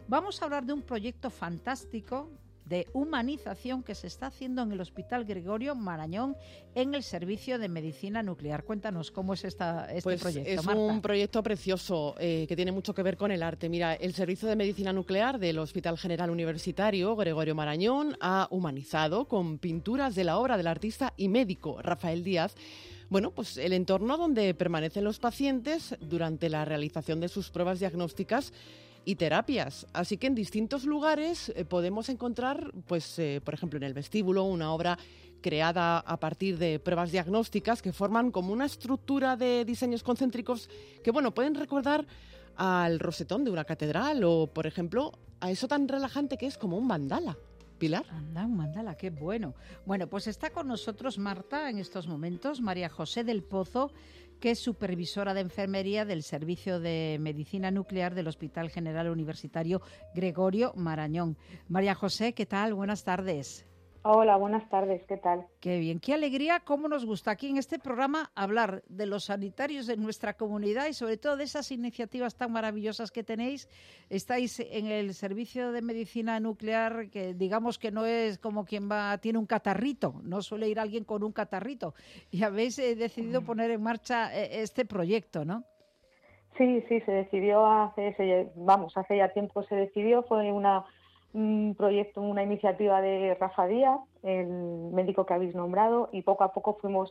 Vamos a hablar de un proyecto fantástico de humanización que se está haciendo en el Hospital Gregorio Marañón en el Servicio de Medicina Nuclear. Cuéntanos cómo es este proyecto, es Marta. Un proyecto precioso que tiene mucho que ver con el arte. Mira, el Servicio de Medicina Nuclear del Hospital General Universitario Gregorio Marañón ha humanizado con pinturas de la obra del artista y médico Rafael Díaz, bueno, pues el entorno donde permanecen los pacientes durante la realización de sus pruebas diagnósticas y terapias. Así que en distintos lugares podemos encontrar, por ejemplo, en el vestíbulo, una obra creada a partir de pruebas diagnósticas que forman como una estructura de diseños concéntricos que, bueno, pueden recordar al rosetón de una catedral o, por ejemplo, a eso tan relajante que es como un mandala. Pilar. Anda, un mandala, qué bueno. Bueno, pues está con nosotros Marta en estos momentos, María José del Pozo, que es supervisora de enfermería del Servicio de Medicina Nuclear del Hospital General Universitario Gregorio Marañón. María José, ¿qué tal? Buenas tardes. Hola, buenas tardes, ¿qué tal? Qué bien, qué alegría, cómo nos gusta aquí en este programa hablar de los sanitarios de nuestra comunidad y sobre todo de esas iniciativas tan maravillosas que tenéis. Estáis en el Servicio de Medicina Nuclear, que digamos que no es como quien tiene un catarrito, no suele ir alguien con un catarrito, y habéis decidido poner en marcha este proyecto, ¿no? Sí, se decidió hace ya tiempo se decidió, fue un proyecto, una iniciativa de Rafa Díaz, el médico que habéis nombrado, y poco a poco fuimos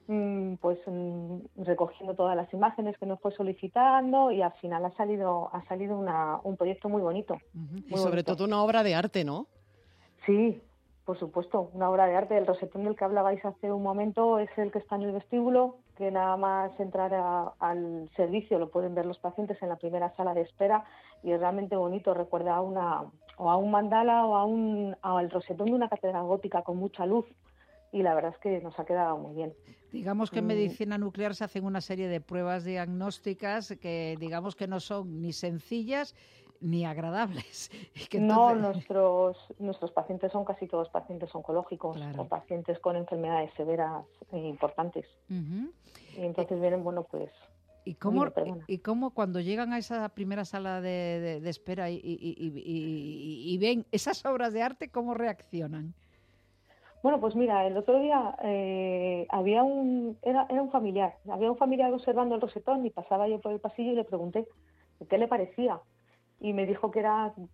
recogiendo todas las imágenes que nos fue solicitando y al final ha salido un proyecto muy bonito. Y sobre todo una obra de arte, ¿no? Sí, por supuesto, una obra de arte. El rosetón del que hablabais hace un momento es el que está en el vestíbulo, que nada más entrar al servicio lo pueden ver los pacientes en la primera sala de espera y es realmente bonito. Recuerda a un mandala o al rosetón de una catedral gótica con mucha luz y la verdad es que nos ha quedado muy bien. Digamos que en medicina nuclear se hacen una serie de pruebas diagnósticas que digamos que no son ni sencillas ni agradables. No, nuestros pacientes son casi todos pacientes oncológicos, claro, o pacientes con enfermedades severas e importantes. Uh-huh. Y entonces vienen, ¿Y cómo cuando llegan a esa primera sala de espera y ven esas obras de arte, cómo reaccionan? Bueno, pues mira, el otro día era un familiar. Había un familiar observando el rosetón y pasaba yo por el pasillo y le pregunté qué le parecía. Y me dijo que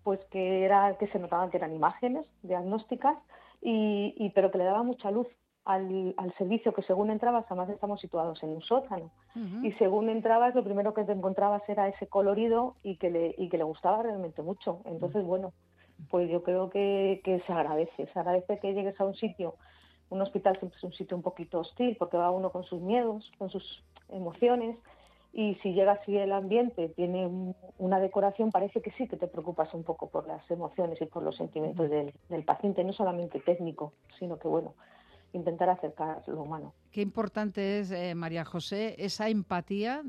se notaban que eran imágenes diagnósticas, pero que le daba mucha luz al servicio, que según entrabas, además estamos situados en un sótano, uh-huh, y según entrabas lo primero que te encontrabas era ese colorido y que le gustaba realmente mucho. Entonces, bueno, pues yo creo que se agradece que llegues a un sitio. Un hospital siempre es un sitio un poquito hostil porque va uno con sus miedos, con sus emociones, y si llega así el ambiente, tiene una decoración, parece que sí que te preocupas un poco por las emociones y por los sentimientos del paciente, no solamente técnico, sino que intentar acercar lo humano. Qué importante es, María José, esa empatía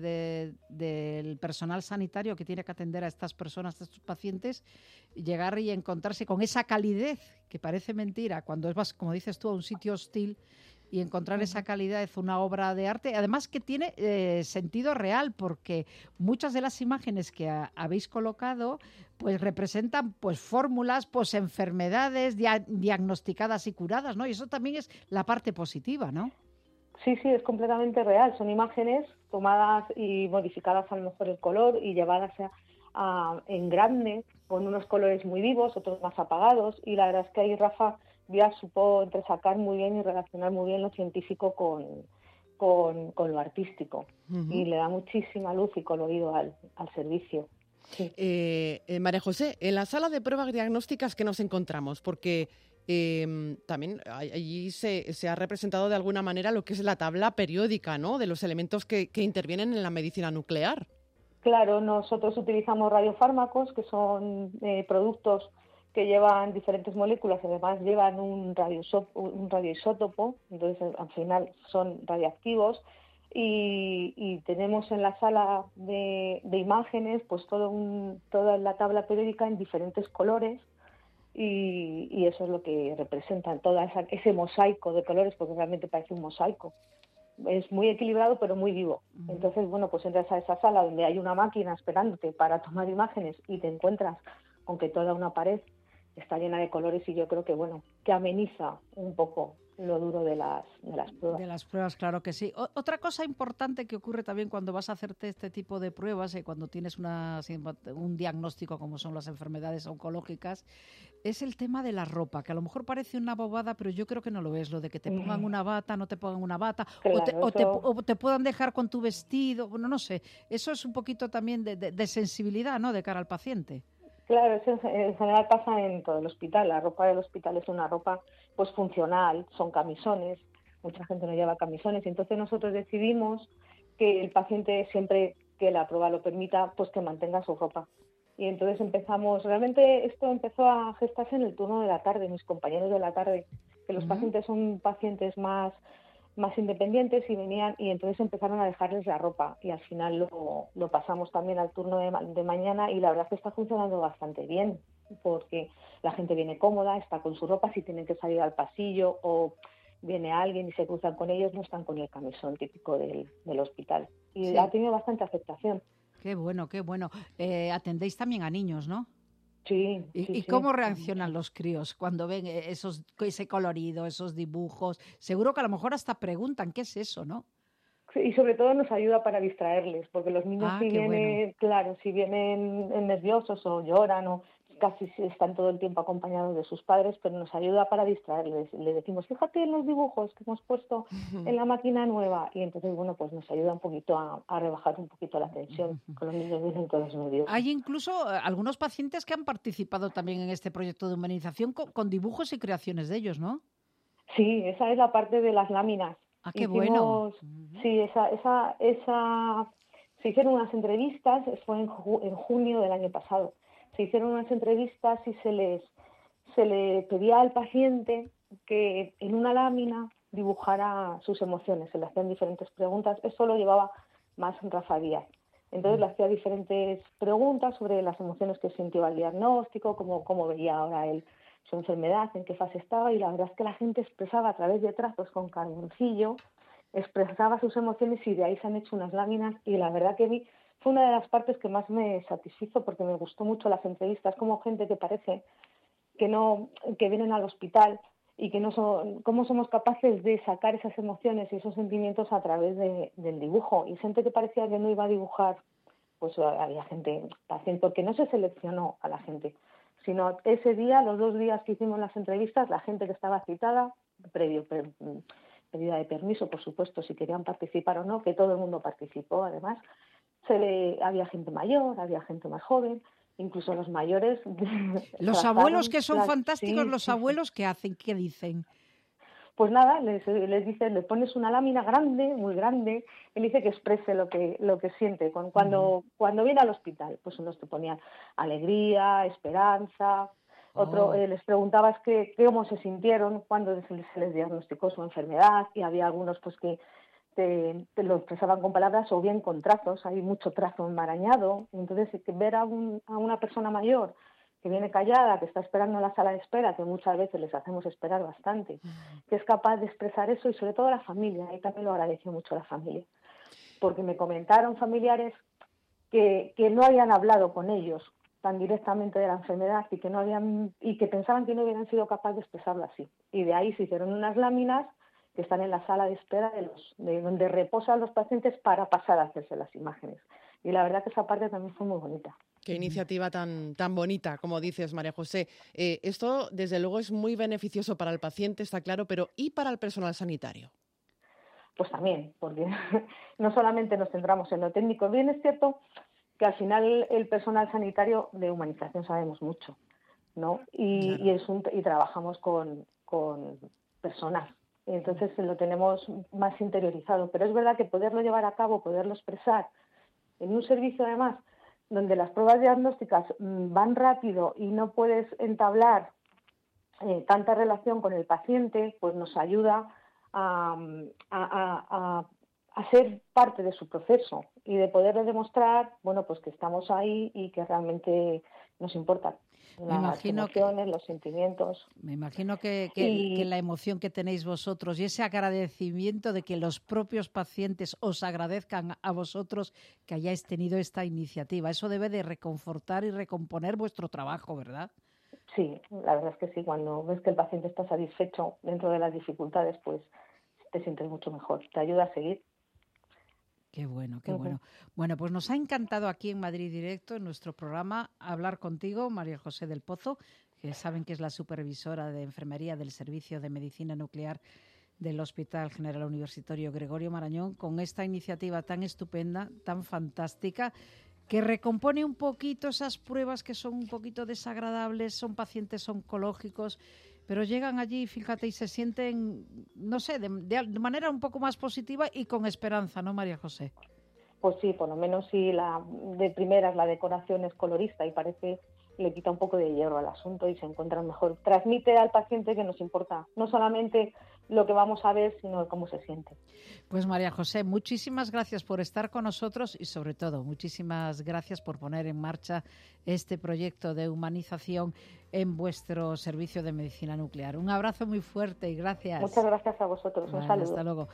del personal sanitario que tiene que atender a estas personas, a estos pacientes, llegar y encontrarse con esa calidez, que parece mentira, cuando vas, como dices tú, a un sitio hostil, y encontrar esa calidad es una obra de arte, además que tiene sentido real, porque muchas de las imágenes que habéis colocado pues representan pues fórmulas, pues enfermedades diagnosticadas y curadas, ¿no? Y eso también es la parte positiva, ¿no? Sí, es completamente real. Son imágenes tomadas y modificadas a lo mejor el color y llevadas en grande, con unos colores muy vivos, otros más apagados, y la verdad es que ahí Rafa Díaz supo entresacar muy bien y relacionar muy bien lo científico con lo artístico, uh-huh, y le da muchísima luz y colorido al servicio. Sí. María José, en la sala de pruebas diagnósticas que nos encontramos, porque también allí se ha representado de alguna manera lo que es la tabla periódica, ¿no?, de los elementos que intervienen en la medicina nuclear. Claro, nosotros utilizamos radiofármacos, que son productos que llevan diferentes moléculas, además llevan un radioisótopo, entonces al final son radiactivos, y tenemos en la sala de imágenes pues toda la tabla periódica en diferentes colores, y eso es lo que representan ese mosaico de colores, porque realmente parece un mosaico. Es muy equilibrado pero muy vivo. Entonces, pues entras a esa sala donde hay una máquina esperándote para tomar imágenes y te encuentras aunque toda una pared está llena de colores y yo creo que, bueno, que ameniza un poco lo duro de las pruebas. De las pruebas, claro que sí. Otra cosa importante que ocurre también cuando vas a hacerte este tipo de pruebas y cuando tienes un diagnóstico como son las enfermedades oncológicas, es el tema de la ropa, que a lo mejor parece una bobada, pero yo creo que no lo es, lo de que te pongan una bata, no te pongan una bata, Claro, o te puedan dejar con tu vestido, bueno, no sé, eso es un poquito también de sensibilidad, ¿no?, de cara al paciente. Claro, eso en general pasa en todo el hospital. La ropa del hospital es una ropa pues funcional, son camisones, mucha gente no lleva camisones, y entonces nosotros decidimos que el paciente, siempre que la prueba lo permita, pues que mantenga su ropa. Y entonces realmente esto empezó a gestarse en el turno de la tarde, mis compañeros de la tarde, que los pacientes son pacientes más independientes y venían, y entonces empezaron a dejarles la ropa, y al final lo pasamos también al turno de mañana, y la verdad es que está funcionando bastante bien, porque la gente viene cómoda, está con su ropa. Si tienen que salir al pasillo o viene alguien y se cruzan con ellos, no están con el camisón típico del hospital, y ha Sí, tenido bastante aceptación. qué bueno, qué bueno. Atendéis también a niños, ¿no? Sí, ¿Y, sí, y sí. cómo reaccionan los críos cuando ven ese colorido, esos dibujos? Seguro que a lo mejor hasta preguntan, ¿qué es eso, no? Sí, y sobre todo nos ayuda para distraerles, porque los niños, Ah, si qué bueno. vienen, claro, si vienen nerviosos o lloran, o casi están todo el tiempo acompañados de sus padres, pero nos ayuda para distraerles. Les decimos, fíjate en los dibujos que hemos puesto en la máquina nueva, y entonces, bueno, pues nos ayuda un poquito a rebajar un poquito la tensión, que los niños vienen todos nerviosos. Hay incluso algunos pacientes que han participado también en este proyecto de humanización con dibujos y creaciones de ellos, ¿no? Sí, esa es la parte de las láminas. Ah, qué bueno. Hicimos, sí, se hicieron unas entrevistas, fue en junio del año pasado. Se hicieron unas entrevistas y se le pedía al paciente que en una lámina dibujara sus emociones. Se le hacían diferentes preguntas. Eso lo llevaba más Rafa Díaz. Entonces le hacía diferentes preguntas sobre las emociones que sintió al diagnóstico, cómo veía ahora él su enfermedad, en qué fase estaba, y la verdad es que la gente expresaba a través de trazos con carboncillo, expresaba sus emociones, y de ahí se han hecho unas láminas, y la verdad que fue una de las partes que más me satisfizo, porque me gustó mucho las entrevistas, como gente que parece que vienen al hospital y que no son, cómo somos capaces de sacar esas emociones y esos sentimientos a través del dibujo, y gente que parecía que no iba a dibujar, pues había gente, paciente, porque no se seleccionó a la gente, sino ese día, los 2 días que hicimos las entrevistas, la gente que estaba citada, pedida de permiso, por supuesto, si querían participar o no, que todo el mundo participó, además, había gente mayor, había gente más joven, incluso los mayores Los abuelos trazaron que son fantásticos, sí, los sí, sí. abuelos, ¿qué hacen? ¿Qué dicen? Pues nada, les dices, le pones una lámina grande, muy grande, y le dice que exprese lo que siente cuando viene al hospital. Pues unos te ponían alegría, esperanza, Oh. les preguntabas cómo se sintieron cuando se les diagnosticó su enfermedad, y había algunos pues que te lo expresaban con palabras o bien con trazos. Hay mucho trazo enmarañado, entonces ver a una persona mayor que viene callada, que está esperando en la sala de espera, que muchas veces les hacemos esperar bastante, que es capaz de expresar eso, y sobre todo la familia, y también lo agradeció mucho la familia, porque me comentaron familiares que no habían hablado con ellos tan directamente de la enfermedad, y que pensaban que no hubieran sido capaces de expresarlo así. Y de ahí se hicieron unas láminas que están en la sala de espera de donde reposan los pacientes para pasar a hacerse las imágenes. Y la verdad que esa parte también fue muy bonita. Qué iniciativa tan bonita, como dices, María José. Esto, desde luego, es muy beneficioso para el paciente, está claro, pero ¿y para el personal sanitario? Pues también, porque no solamente nos centramos en lo técnico. Bien es cierto que al final el personal sanitario de humanización sabemos mucho, ¿no? Claro. Y trabajamos con personas. Entonces lo tenemos más interiorizado. Pero es verdad que poderlo llevar a cabo, poderlo expresar en un servicio, además, donde las pruebas diagnósticas van rápido y no puedes entablar tanta relación con el paciente, pues nos ayuda a, a ser parte de su proceso, y de poderle demostrar, bueno, pues que estamos ahí y que realmente nos importan. Las emociones, los sentimientos. Me imagino que la emoción que tenéis vosotros y ese agradecimiento de que los propios pacientes os agradezcan a vosotros que hayáis tenido esta iniciativa, eso debe de reconfortar y recomponer vuestro trabajo, ¿verdad? Sí, la verdad es que sí. Cuando ves que el paciente está satisfecho dentro de las dificultades, pues te sientes mucho mejor. Te ayuda a seguir. Qué bueno, qué bueno. Bueno, pues nos ha encantado aquí en Madrid Directo, en nuestro programa, hablar contigo, María José del Pozo, que saben que es la supervisora de enfermería del Servicio de Medicina Nuclear del Hospital General Universitario Gregorio Marañón, con esta iniciativa tan estupenda, tan fantástica, que recompone un poquito esas pruebas que son un poquito desagradables, son pacientes oncológicos, pero llegan allí, fíjate, y se sienten, no sé, de manera un poco más positiva y con esperanza, ¿no, María José? Pues sí, por lo menos si de primeras la decoración es colorista y parece le quita un poco de hierro al asunto y se encuentran mejor. Transmite al paciente que nos importa, no solamente lo que vamos a ver, sino cómo se siente. Pues María José, muchísimas gracias por estar con nosotros y sobre todo muchísimas gracias por poner en marcha este proyecto de humanización en vuestro servicio de medicina nuclear. Un abrazo muy fuerte y gracias. Muchas gracias a vosotros. Un saludo. Hasta luego.